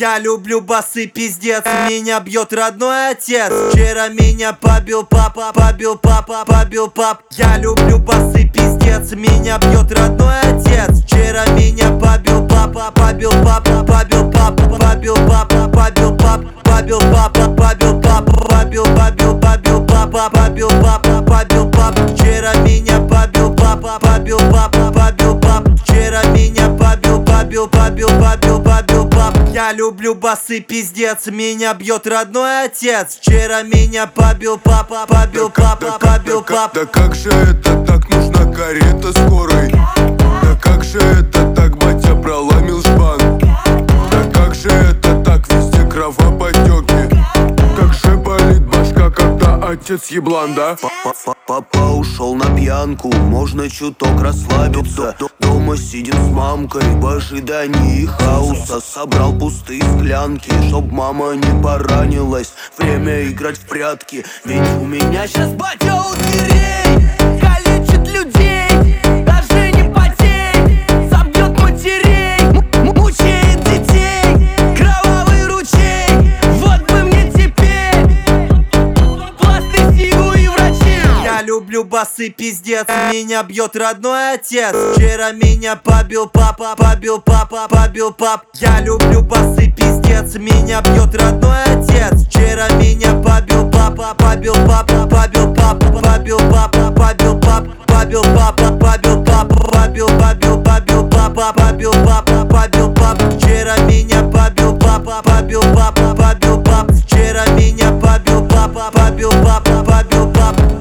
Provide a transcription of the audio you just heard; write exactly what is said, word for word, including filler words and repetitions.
Я люблю басы, пиздец, меня бьет родной отец. Вчера меня побил папа, побил папа, побил пап. Я люблю басы, пиздец, меня бьет родной отец. Вчера меня побил папа, побил папа, побил папа, побил папа, побил пап, побил папа, побил папа, побил, побил, побил папа, побил папа, побил пап. Вчера меня побил папа, побил папа, побил пап. Вчера меня побил, побил, побил, побил, побил пап. Я люблю басы, пиздец, меня бьет родной отец. Вчера меня побил папа, побил папа, побил пап. Да как же это так, нужна карета скорой? Да как же это так, батя проломил шпан? Да как же это так, везде кровоподтеки? Как же болит башка, когда отец еблан, да? Папа ушел на пьянку, можно чуток расслабиться. Дома сидим с мамкой в ожидании хаоса. Собрал пустые склянки, чтоб мама не поранилась. Время играть в прятки, ведь у меня сейчас батя у дверей. Калечит людей, даже не потей. Забьет матерей, мучает детей. Кровавый ручей, вот бы мне теперь пласты, сигу и врачей. Я люблю басы, пиздец, меня бьет родной отец. Вчера меня побил папа, побил папа, побил пап. Я люблю басы, пиздец, меня бьет родной отец. Вчера меня побил папа, побил папа, побил папа, побил папа, побил пап, побил папа, побил папа, побил папа.